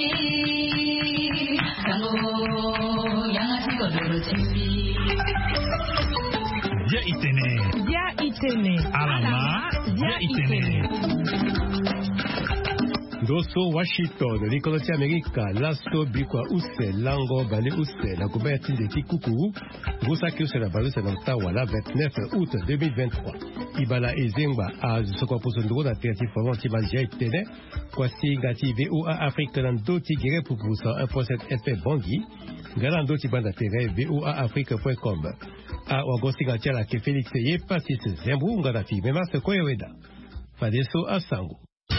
Ya itene. Alama. Ya itene. Doso Washington, Nicolati America, Lasso Bikwa Use, Lango Bale Use, la Gobert de Kikuku, Gosaki se la Balu Wala 29 août 2023. Ibala Ezengba a Soko Posondro da Terti Fomenti Malja Itene, Kwasi Gati VOA Afrique Landoti Gire Pupusa 1.7 FP Bangi, Galandoti Banda Tere VOA Afrique.com. A Wagosi Gatiala ke Félix Ye Passis Zembrou Ngadafi, Memas Koyeweda. Fadeso Asango.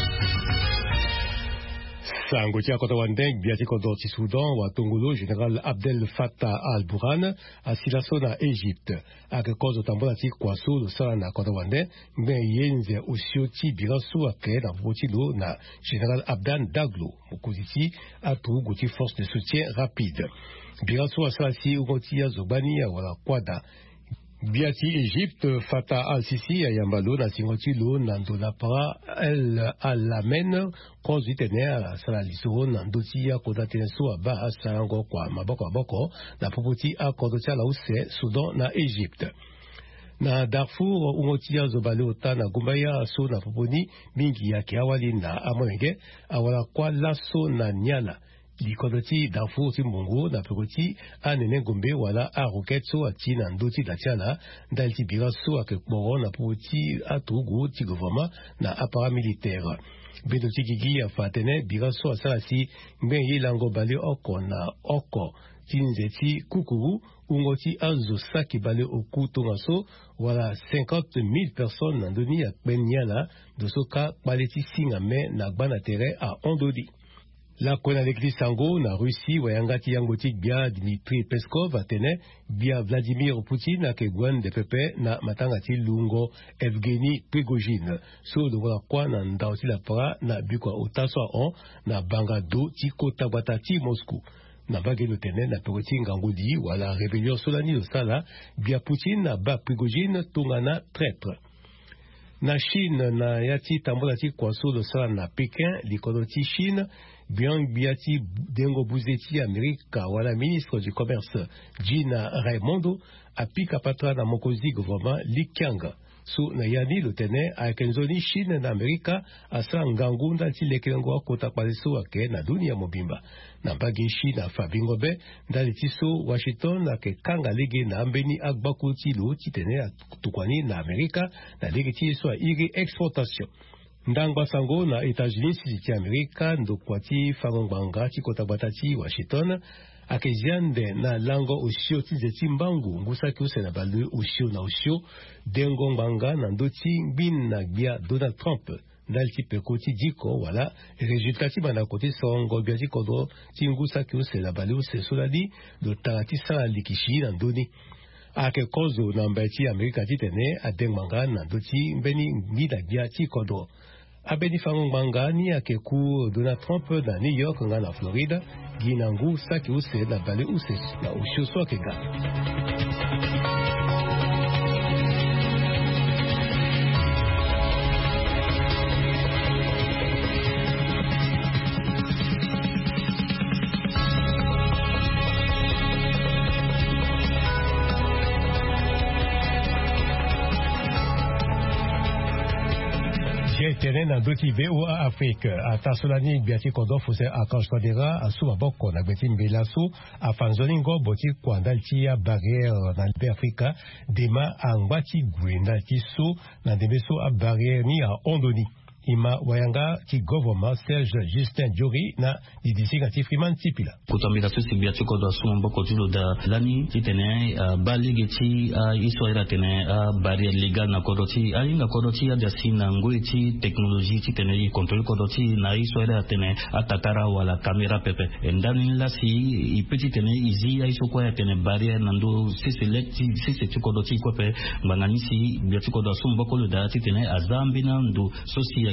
Sango tia kota wandeng biati kodo ti Soudan wa Tongolo général Abdel Fattah al-Burhan asilaso na Égypte ak kozo tambola ti kwaso lo sala na kota wandeng ben yenze osio ti bilaso ake na votilo na général Abdan Daglo mokuziti atu goti force de soutien rapide bilaso asala si ugoti ya zobani ya wala kwada Biati Égypte, Fattah al-Sisi, Ayambalo, Nasingotilo, Nandola Para, El Alamen, Kozitene, Salaliso, Nandotia, Kodateneso, Aba, Salango, Kwa, Maboko, Boko, na Popoti, Akodotia, Laose, Soudan, na Égypte. Na Darfour, Umotia, Zobaleota, na Gumbaya, Aso, na Poponi, Mingi, Yakiawali, na Amonege, Awala, Kwa, Lasso, na Nyala. Likodoti Darfour ti Mungu na Pekoti anene Gombe wala a Roketso ati na ndoti datiala dalti biraso akekboro na Pekoti atugu ti gouvernement na appareil militaire. Bendoti gigi ya fatene biraso asalasi mbenye lango bale oko na oko tinzeti kukuru ungoti azo saki bale oku tongaso wala 50,000 personnes na ndoni ya kbenyala dosoka baleti singame na gbana tere a Ondodi. La kona l'église Sango na Russie wayangati yangotik bia Dmitri Peskov atene bia Vladimir Poutine akegwan de pepe na matangati lungo Evgeny Prigozhin so de wala kwa na ndauti la para na bikwa otaso on na bangado ti kota batati Moscou na bagelo tene na pekoti ngangudi wala rébellion solani de sala bia Poutine na ba Prigozhin tongana traître. Na Chine na yati tambola ti kwaso de sala na Pékin likodoti Chine Biang Biati Dengo Buzeti Amerika wala ministre du commerce Gina Raimondo apika patra na mokozi gouvernement Li Qiang so na yani lo tene a kenzoni Chine na Amerika asa ngangunda ti lekelengo kota paleso ake na dunia mobimba na bagi Chine Fabingo be ndali ti so Washington na ke kanga lege na ambeni agbaku ti lo ti tene tukwani na Amerika na lege ti so iri exportation. Ndangba sango na États-Unis ti Amerika ndokwati fangongbanga ti kota batati Washington akeziande na lango osio ti zeti mbangu ngusaki use na balu osio na osio dengo ngbanga na ndoti ngbin na gbia Donald Trump ndalti peko ti diko wala resultat ti banda koti songo bia ti kodo ti ngusaki use na balu use soladi do tarati sa likishi na ndoni ake kozo na mbeti Amerika ti tene adengmanga na ndoti mbeni ngida gbia ti kodo abeni fango mbanga ni akeku Donald Trump na New York nga na Florida ginangu saki use na bale use na ushoso akega. Tene na doti VOA Afrique a tasolani biati kodo fuse akashkodera asuma boko na beti mbelasu afanzoni ngo boti kwandalti ya barrière na pe Afrika dema angwati gwenda tiso na debeso a barrière ni a Ondoni ima wayanga ki government Serge Justin Diori na didisi ngati Freeman Tipila kutambira susi biati kodo asuma boko tilo da lani titene baligi ti iswaira tene barrière legal na kodo ti alinga kodo ti ya sina ngoi ti technologie ti tene i contrôle kodo ti na iswaira tene atatara wala kamera pepe ndani la si i petit tene izi ya isoko ya tene barrière nando si ti kodo ti kope ngani si biati kodo asuma boko da ti tene azambi na ndo sosi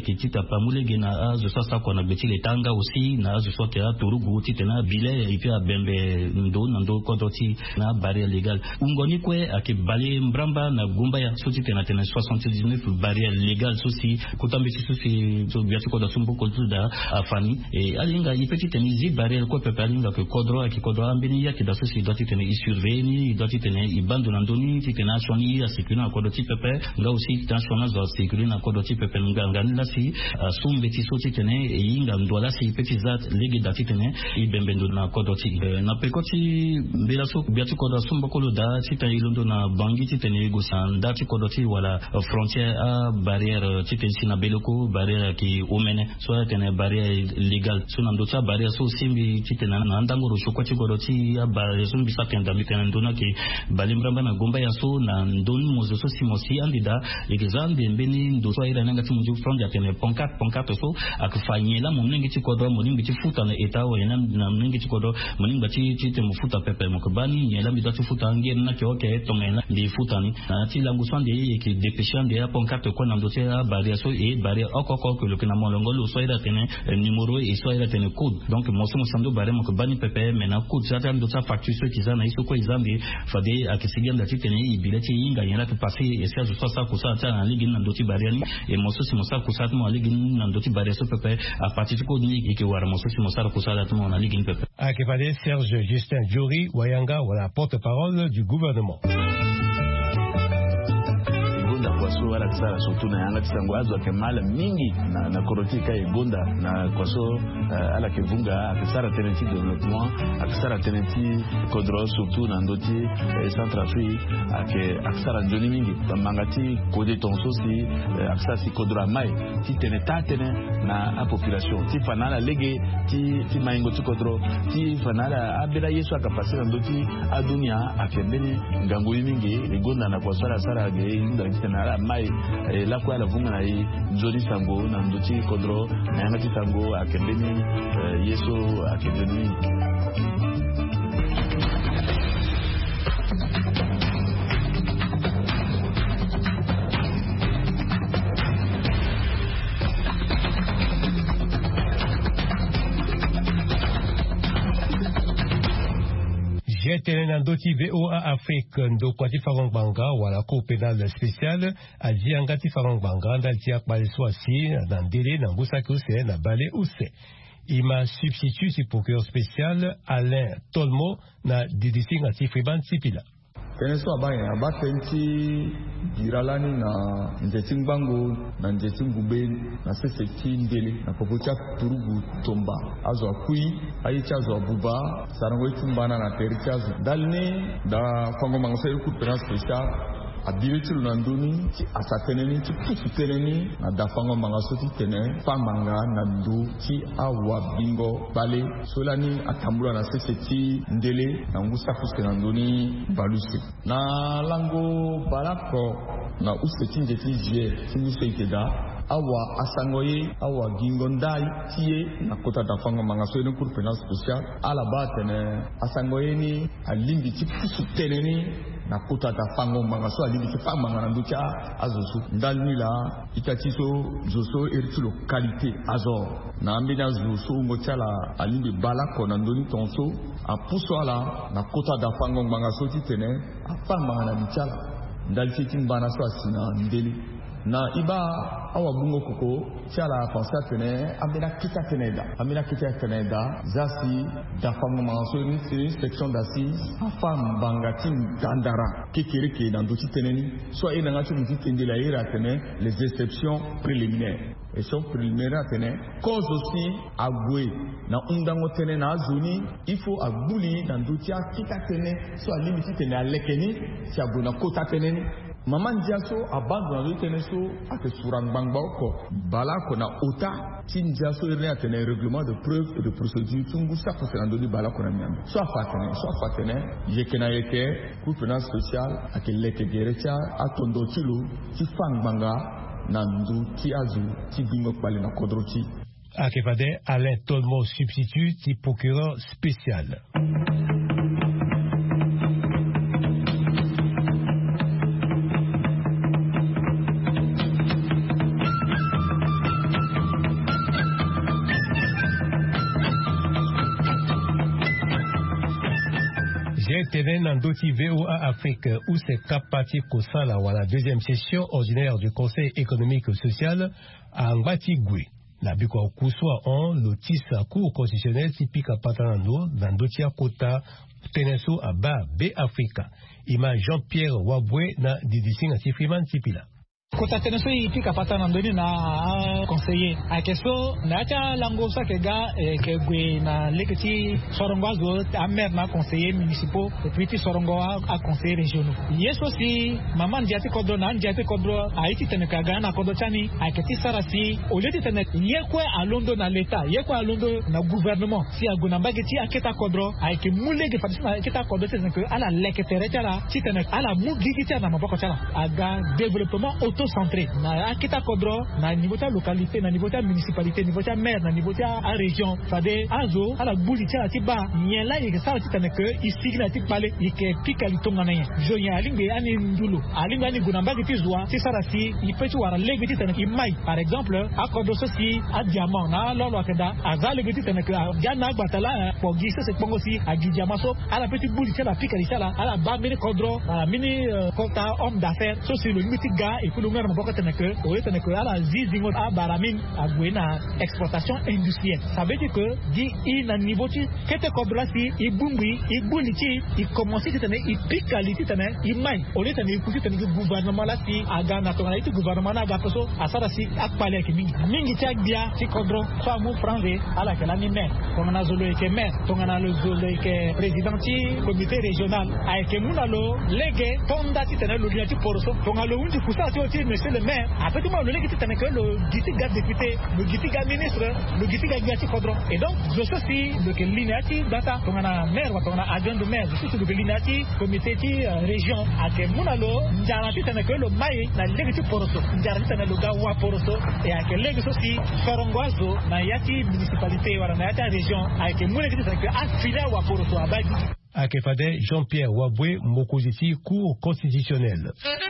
qui tita pamulege na azo sasa kwa na beti letanga aussi na azo sote ya turugu titena bile et puis a bembe ndo kodoti na barrière légale ungoni kwe akibali mbramba na gumba ya soti tena 79 barrière légale sosi kutambisi sosi so biatu koda sumbu kultuda afani et alinga ipeti tenizi barrière ko pepe alinga que kodro akikodro ambini ya kida sosi doti tena isurveni doti tena ibando nandoni titena shoni ya sikuna kodoti pepe nga aussi tensiona za sikuna na kodoti pepe nga nila si sumbeti soti tena inga ndola si ipeti zat legi dati tena ibembendo na kodoti na pekoti bila so biatu koda sumbu kuluda tita ilondo na bangi titene gosan dati kodoti wala frontière a barrière titene na beloko barrière ki umene so tene barrière legal so nando cha barrière so simbi titene na ndangoro shoko kodoti ya barrière so bisa tenda mitene ndona ki balimbramba na gomba ya so na ndoni mozo so simosi andida example mbeni ndo so ira nanga timunju frontière tene ponkat so akufanyela muningi tikodo muningi tifuta na etawo yana na muningi tikodo muningi tite mufuta pepe mokobani yela midati futa ngere na kyoke tongena ndi futa ni na ti langu swande ki dépêchant de ponkat ko na ndote ya barrière so et barrière okoko que le kana molongo lo so ira tene numéro et so ira tene code donc moso mosando barrière mokobani pepe mena code ça tande sa facture so kizana iso ko izambi fade akisigia ndati tene ibileti inga yana to passer et ça so ça ko ça na ligi na ndoti barrière ni et moso si mosa ko ça mo ligi na ndoti barrière so pepe à partir de code ni ke wara moso si mosa ko ça mo na ligi pepe akipade Serge Justin Jory Wayanga wala porte-parole du gouvernement. Kwaso wala kisara surtout na yanga tisango azo akemala mingi na korotika igonda na kwaso ala kevunga akisara tenenti développement akisara tenenti kodro surtout na ndoti Centrafrique akisara njoni mingi mangati kode tonso si akisara si kodro mai ti tene na a population ti fanala lege ti maingo ti kodro ti fanala abela yesu akapasi na ndoti adunia akembeni ngangu mingi igonda na kwaso ala sara ge inda mai la kwa la vunga na nzoni sango na ndoti kodro na yanga sango akembeni yeso akembeni Tene na ndoti VOA Afrique ndo kwati farongbanga wala cour pénale spéciale a diangati farongbanga ndaltia kwaliswasi na ndele na mbusaki use na bale use. Ima substitut si procureur spécial Alain Tolmo na DDC ngati Friban Sipila. Keneso abakenti giralani na njeting bango na njeting gube na seseti ndele na popocha turugu tomba azo akui aicha zo buba sarango itumbana na terichazo dalne da fango mangosai kupera special ability nanduni ti asateneni ti pusuteneni na dafango mangasoti tene famanga na ndu ti awa bingo bale solani atambula na seseti ndele na ngusa fuske nanduni balusi na lango balako na useti njeti je tinise ikeda awa asangoye awa gingondai tie na kota dafango mangaso ni kurpena special ala batene asangoye ni alimbi ti pusuteneni na kota dafango mangaso alimbi ti famanga na nducha azosu ndalila ikatiso zoso eritulo qualité azor na ambina zoso ngochala alimbi balako na ndoni tonso apuso ala na kota dafango mangaso ti tene afamanga na bichala ndaliti timbana so asina ndeli na iba awa bungo koko chala pensa tene amina kita teneda zasi dafango mangaso ni section d'assises afam bangatin dandara kekereke na ndoki teneni so ina ngacho mtitende la ira tene les exceptions préliminaires exceptions préliminaires tene cause aussi agwe na undango tene na zoni il faut agbuli na ndoki kita tene so alimiti tene alekeni si abuna kota teneni maman diaso abandon tene so ate surangbangba ko balako na ota tin diaso ire atene règlement de preuve et de procédure tungu sa ko senando di balako na miam so afatene yekena yeke ku finance spéciale ake leke gerecha atondo tilo ti fangbanga na ndu ti azu ti bingo pale na kodroti akepade Alain Tolmo substitut ti procureur spécial. tenen Nandoti VOA Afrique où c'est Kapati Kosala ou la deuxième session ordinaire du Conseil économique et social à Ngbatigwe. La Biko Kuswa en lotisa cour constitutionnel typique à Patanando, Nandotia Kota, Teneso à Ba B Africa. Ima Jean-Pierre Wabwe na Didising à Sifriman Tipila. Kota teneso ipika pata na ndoni na conseiller a keso na cha lango sa ke ga ke gwe na lekiti sorongwazo a maire na conseiller municipaux et puis sorongo a conseiller régionaux yeso si maman diati kodro na diati kodro a iti teneka ga na kodro chani a keti sarasi au lieu de tenek yekwe a londo na l'état yekwe a londo na gouvernement si a gona bageti a keta kodro a ke mulege fatisma keta kodro teneka ala leketere chala si tenek ala mugigi chala na maboko chala a ga développement centré na akita kodro na niveau de localité na niveau de municipalité niveau de maire na niveau de région fade azo ala buli tia tiba nyela yeke sa titane que isigna ti pale yeke pika litonga na jo ya alinge ani ndulu alinge ani gunamba ki tizwa ti sarasi ipeti wara lege titane ki mai par exemple akodo sosi a diamant na lolo akeda azale ge titane que ya na batala po gise se pongo si a diamant so ala petit buli tia la pika li sala ala ba mini kodro ala mini kota homme d'affaires so si le miti ga et pour na boka teneke o teneke ala zizingo a baramin a gwena exploitation industrielle ça veut dire que di ina niveau ti kete kobla si i bumbi i buniti i commencer tene i piqualité tene i mai o le tene ku tene gouvernement la si aga na to na itu gouvernement na ga peso asara si akpale ki mingi ti agbia ti kodro fa mu franze ala ke la ni maire to na zolo ke maire to na lo zolo ke président ti comité régional a ke munalo lege tonda ti tene lo ti poroso to na lo undi kusa ti monsieur le maire après tout le monde qui était le gitiga député le gitiga ministre le gitiga gati kodro et donc je sais si le que linéati data to na maire wa to na agent de maire surtout le linéati comité ti région a que munalo njarati tane que le mai na legi ti poroso njarati tane le gawa poroso et a que legi aussi sorongwazo na yati municipalité wala na yati région a que munalo qui tane que afila wa poroso abadi a que fade Jean-Pierre Wabwe Mokoziti cour constitutionnelle.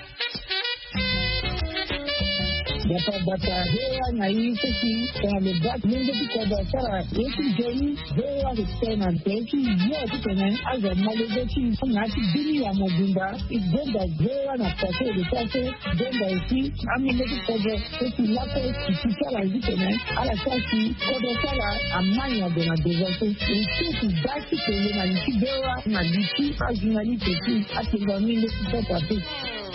Data hea na yiki kwa lebat mungu kwa dasara yeki jeni hea kutena yeki yote tena aza malezeti ngati bini ya mobunda igenda hea na pase de pase genda isi amileki kwa yeki lape kisala yitene ala kasi kwa dasara amanya de na devote isi dati kwenye na yiki hea na yiki ajinali peki atingamile kwa pate.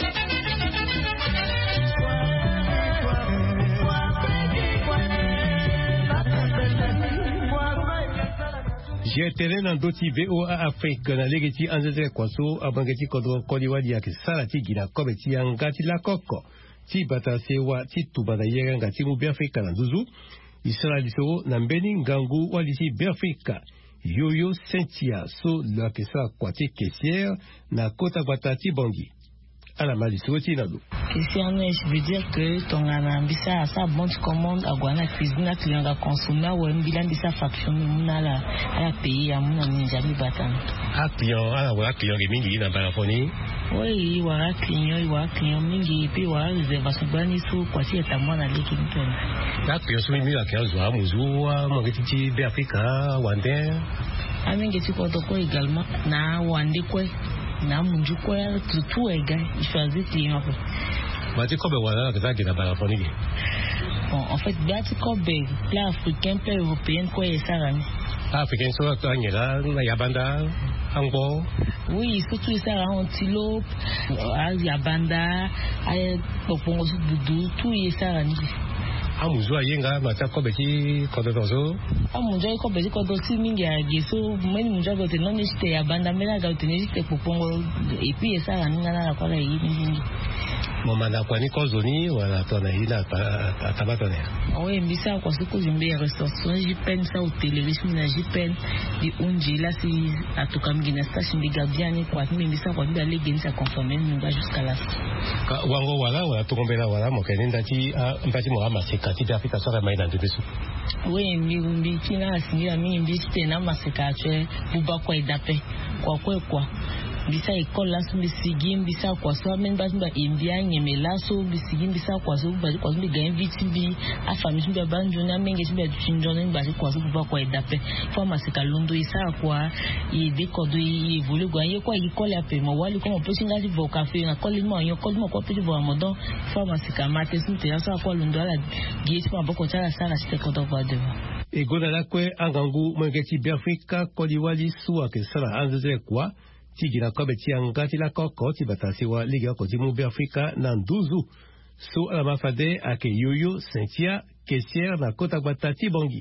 J'ai tenu dans d'autres VOA Afrique na legeti anzete kwaso abangeti kodro kodiwadi yake salati gina kobeti angati la koko ti batase wa ti tubada yega ngati mu Afrika na nduzu isala liso na mbeni ngangu walisi Afrika yoyo sentia so la kesa kwati kesière na kota batati bangi ala maliso ti nado. Question je veux dire que ton ambisa sa bonne commande à guana cuisine client ga consommer ou bilan de sa faction muna la ala payer à muna ninja mi batan. A client ala wa client mingi na barafoni. Oui, wa client mingi puis wa réservation bani so kwati etamwa na leki mtoni. La client so mingi la client zo amuzu wa mongeti be Afrika wande. A mingi ti ko également na wande ko na munju ko ya tout ega il choisit client. Bati kobe wala ka zaki na barafoni. Bon, en fait, bati kobe plat africain, plat européen quoi et ça là. Africain so to angela na yabanda ango. Oui, surtout ça là antilope, yabanda, ay popongo budu, tout et ça là. Amuzu ayenga mata kobe ti kodozo. Amuzu kobe ti kodozo mingi ya geso, meni muja go te non este yabanda mela ga te este popongo et puis ça là ngana la kwa yi mingi. Momanda kwa ni kozoni wala tona ina tabatone. Oui, mbisa kwa siku zimbe restauration jipen sa hotelerisme na jipen di unji la si atoka mgina station de gabiani kwa mbisa kwa mbia legi sa conformer mba jusqu'à la. Ka wango wala tokombela wala mokene ndati mpati mo amaseka ti Afrika sora mai na ndebesu. Oui, mbi kina asingira mingi mbi tena maseka twe buba kwa idape kwa. bisa école là sumbi sigim bisa kwaso men ba sumba imbia nyemela so bisigim bisa kwaso ba kwaso bi gain vitimbi a famille sumbi banjo na menge sumbi tchinjone ba kwaso ba kwa edape pharmacie kalondo isa kwa i décodo i évolue gwa ye kwa école a pe mo wali ko mo posinga di voka fe na école mo yo école mo ko pe vo modon pharmacie ka mate sumte ya sa kwa londo la gieti mo boko tala sala site ko do ba de e godala kwe angangu mwengeti biafrika kodiwali suwa ke sala anzeze kwa tigina kobe tiangati la koko tibatasiwa liga ko timu biafrika na nduzu so ala mafade ake yoyo sentia kesier na kota gwatati bongi.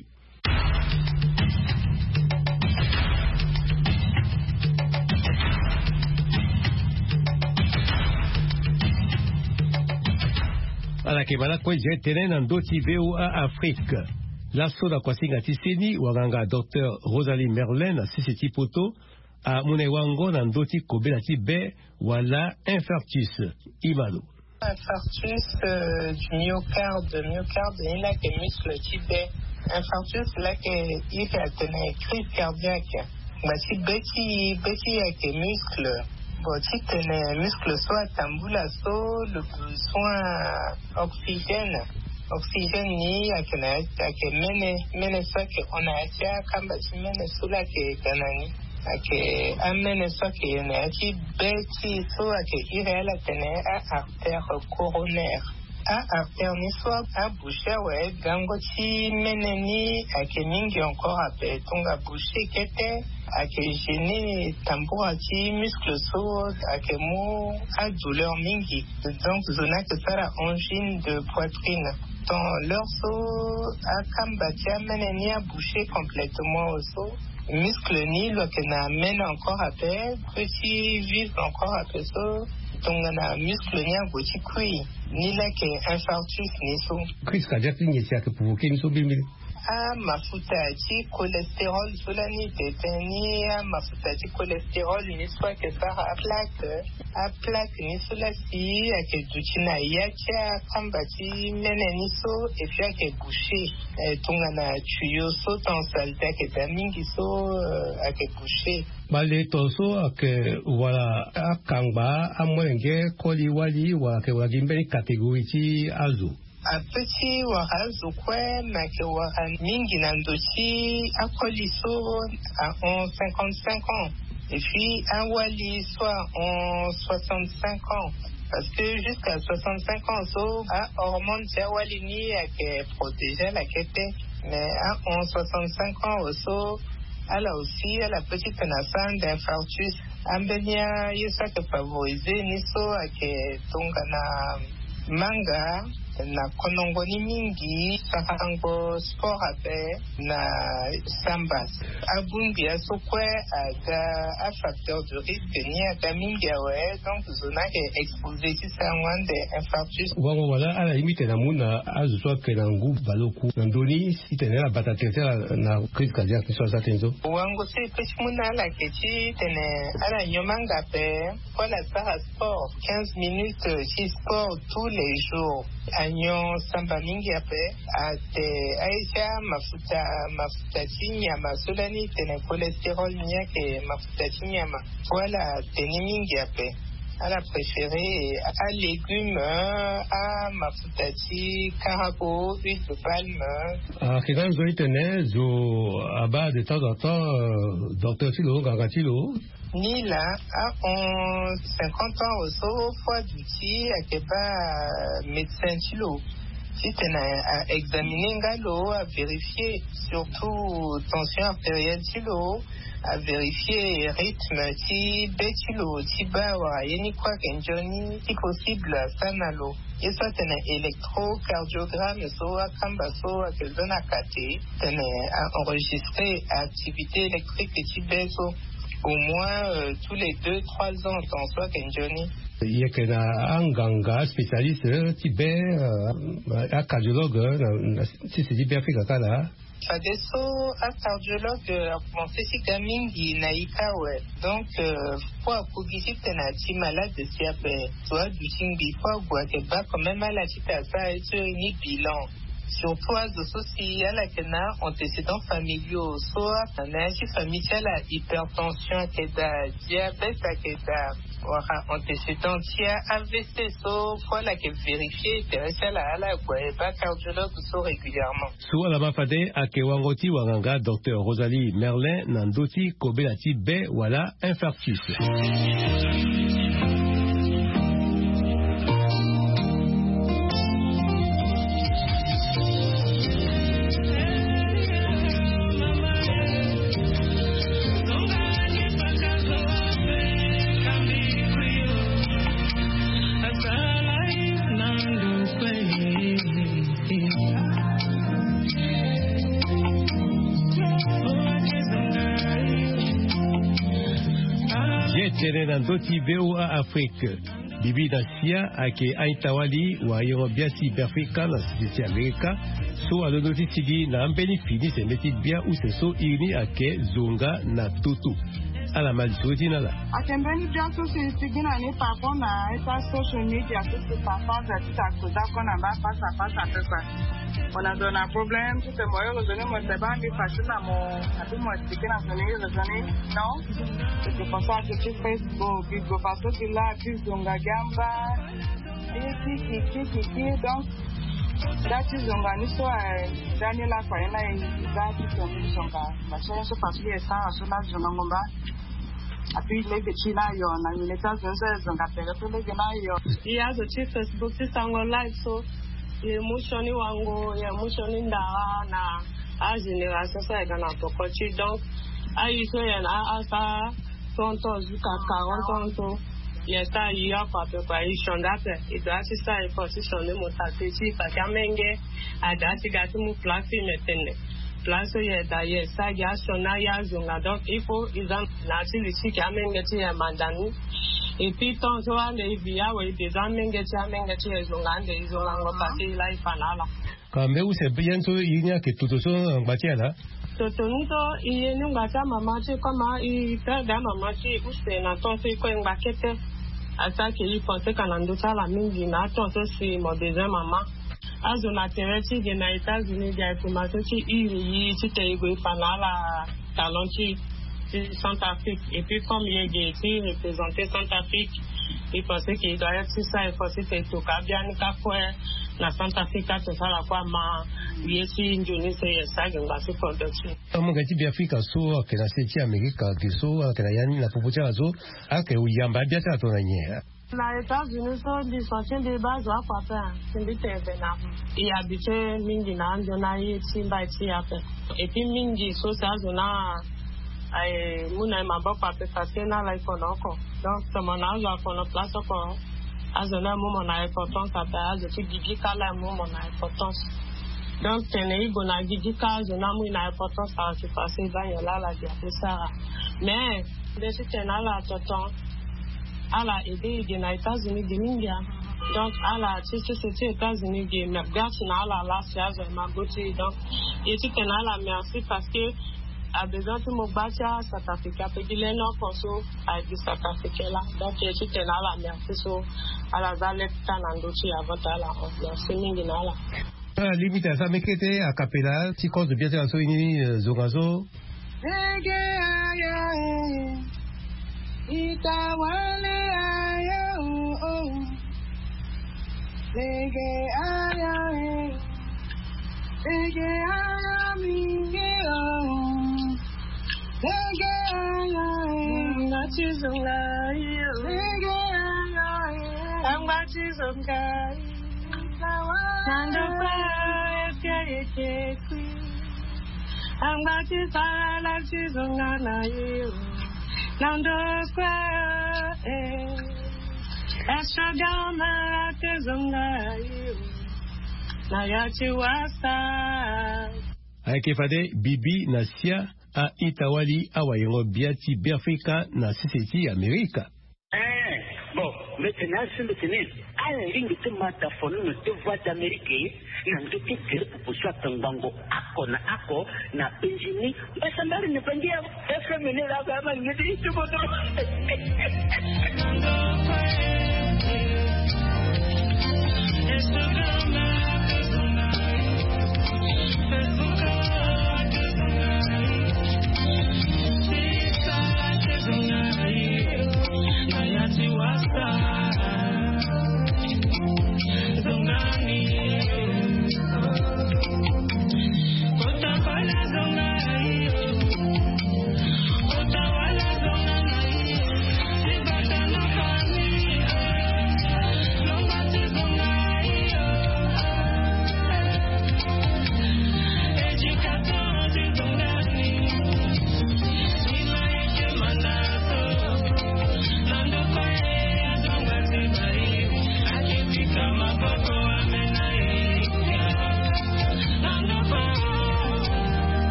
Ala kebala kwe jetene na ndoti VOA Afrique. La soda kwa singa tiseni waganga Dr. Rosalie Merlin na sisiti poto a munewango na ndoti kobela tibe wala infarctus imalo. Infarctus du myocarde ni la ke muscle tibe. Infarctus la ke il a tene crise cardiaque. Ba si beti ya ke muscle. Bon, si tene muscle soit tambula so le besoin oxygène ni ake mene so ke ona acha kamba si mene sula ke kanani ake amene so ke ne ati beti so ake irela tene a artère coronaire a artère ni so a bouché ouais gango ti mene ni ake mingi encore ape tonga bouché kete ake gêné tambura ti muscle so ake mo a douleur mingi donc zona que ça la angine de poitrine dans leur so a kambatia mene ni a bouché complètement au so muscle ni lo que na mène encore à paix petit vivre encore à paix so donc na muscle ni a goti kui ni la que infarctus ni so crise cardiaque ni sia que provoquer ni so bimile mafuta ti cholestérol solani teteni mafuta ti cholestérol ni soit que ça a plaque ni sola si ake dutina yacha kamba ti mene ni so et puis ake bouché tonga na tuyau so tan salta ke tamingi so ake bouché bale toso ake wala akangba amwenge koli wali wa ke wagimbeli catégorie ti azu a petit warazo kwe make wara mingi na ndochi akoli so à 55 ans et puis un wali soit en 65 ans parce que jusqu'à 65 ans so a hormone tia wali ni ake protéger la kete mais en 65 ans also elle aussi elle a petite naissance d'infarctus ambenia yesa que favoriser ni so ake tonga na manga na konongoni mingi sahango sport ape na sambas abungi asokwe aga a facteur de risque ni aga mingi awe donc zona ke exposé si sangwan de infarctus wango wala ala limite na muna azuswa ke na ngu baloku ndoni itenela batatensela na crise cardiaque so sa tenzo wango se pech muna la kechi tene ala nyomanga pe voilà ça sport 15 minutes si sport tous les jours anyo samba mingi ape ate aisha mafuta tinyama solani tene cholestérol niake mafuta tinyama voilà teni mingi ape ala préféré à légumes à mafuta ti carabo huile de palme kigan zo itene zo aba de temps en temps docteur Tilo Gagatilo ni là à 50 ans aussi fois d'outil à keba médecin Tilo si tu as examiné ngalo à vérifier surtout tension artérielle Tilo à vérifier rythme ti betilo ti bawa yeni kwa kenjoni si possible sanalo et ça tene électrocardiogramme so akamba so akezona kate tene enregistrer activité électrique ti beso au moins tous les 2-3 ans dans soi kenjoni il y a que anganga spécialiste tibé un cardiologue si c'est bien fait kala Fadeso a cardiologue pensé si kamingi na ikawe donc pour kugisi tena ti malade si ape soit du tingi pour que ba quand même malade ta ça et ni bilan surtout à aussi à la kena antécédents familiaux soit na famille la hypertension qui da diabète qui da antécédents AVC so quoi la que vérifier intéressé la quoi et pas cardiologue so régulièrement so ala mafade akewangoti wanganga Dr Rosalie Merlin nandoti kobelati be wala infarctus. Nandoti VOA Afrique bibi dasia ake aitawali wa yobiasi Afrika na sisi Amerika so alodoti tigi na ambeni fini semeti bia useso ini ake zonga na tutu ala malisodi nala atembeni bia so sisi na ni papa na esa social media so papa za tutakuza kona ba pasa pesa ona dona problem tu te moyo lozone mo te bandi fashion mo atumo tikina zone no que passar que Facebook bigo passo de lá bizonga gamba que donc dati zonga niso Daniela faina dati zonga bachana so pasuli esa asuna zonga ngomba api lege china yo na mileta zonga pele lege na yo iya zo Facebook sango live so emotioni wangu ya emotioni ndawa na a generation sa gana tokochi donc ayi so ya na asa tonto zuka 40 tonto yeta ya pape kwa ishondate idati sa position ni mutatechi pakamenge adati gati mu place metene place ya da yesa ya sona ya zunga donc il faut izan na tilisi kamenge ti ya mandani et puis tonto ande via we bezamenge ti amenge ti zunga ande izonga ngopati life anala kame use biento inya ke tutoso ngatiala Totonito iye nungata mama chi kama I tada mama chi use na tonse ko ngakete atake yi ponse kanando tala mingi na tonse si modeze mama azo na tereti de na États-Unis dia information chi iri chi te ego fanala talonchi Centrafrique et puis comme il est été représenté Centrafrique il pensait qu'il doit être ça il pensait que tout cas bien ka fois na Centrafrique to sala kwa ma yesi Indonesia yesa ngba se production amonga ti Afrika so ke na seti Amerika ke so ke na yani na popocha zo ake uyamba bia ta to na nye na États-Unis so di soutien de base wa papa simbite bena I habite mingi na ando na yi timba ti ape et puis mingi so sa zona ai muna mabapa pe fasena la ikonoko donc tomona zo kono place ko azona momo na importance aba azo ti gigika la momo na importance donc tenei bona gigika zona mu na importance a se passer ba yo la dia ça mais de ce tenala toton ala ebe de na États-Unis de mingia donc ala ti société États-Unis de mergat na ala la siazo magoti donc et tu tenala merci parce que a besoin de mon bacha South Africa pe dile no konso a di South Africa la donc je suis là la merci so ala zale tanando chi avata la on singing na la limite ça mekete a capella ti cause de bien so ini zogazo ege aya itawale aya ege aya ege aya minge Aikefade bibi nasia a itawali awayengo biati Afrika na siseti Amerika. Bon, maintenant c'est le à la ligne de mataphone de voix d'Amérique, n'a pas été pour soit un bango akona ako na penjini, mais ça n'a rien pas dit. Est-ce que mener la gamme ne dit tout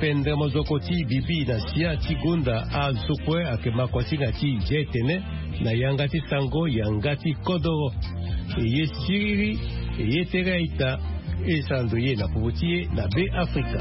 pendre mozokoti bibi na sia tigunda azokwe akema kwasinga ti jetene na yangati sango yangati kodoro eye siriri eye tereita esando ye na povotie na be Afrika.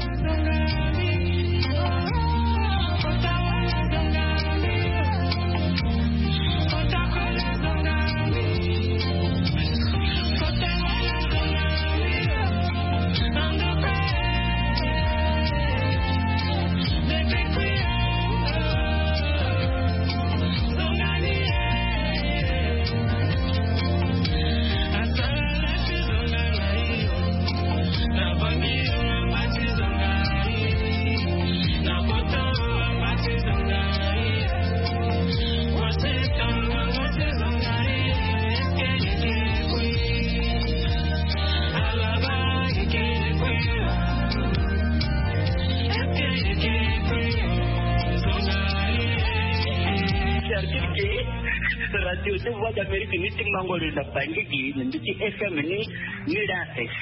Radio de Voix d'Amérique ni tingango le napangiki ndiki FM ni la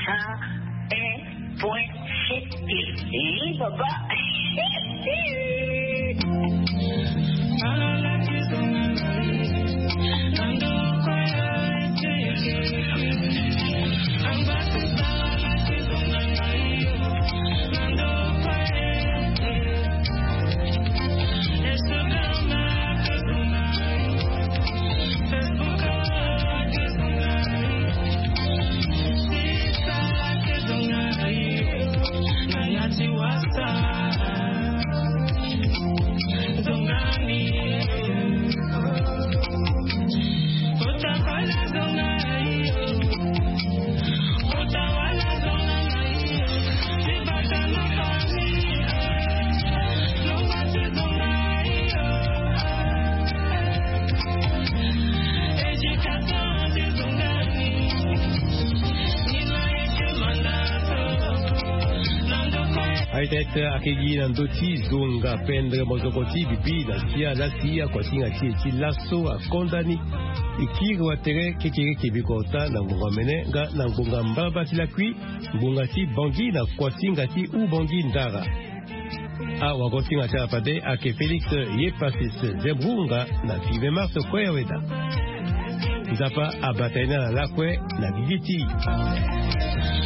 101.7 baba Aitete akegi nandoti zonga pendre mozokoti bibi na sia la sia kwasinga ti lasso a kondani ikiri watere kekere kibikota na ngomene nga na ngonga mbaba ti la kui ngonga ti bangi na kwasinga ti u bangi ndara a wakosinga ti apade ake Felix ye pasis zebrunga na 5 mars kweweda nzapa abatena na lakwe na bigiti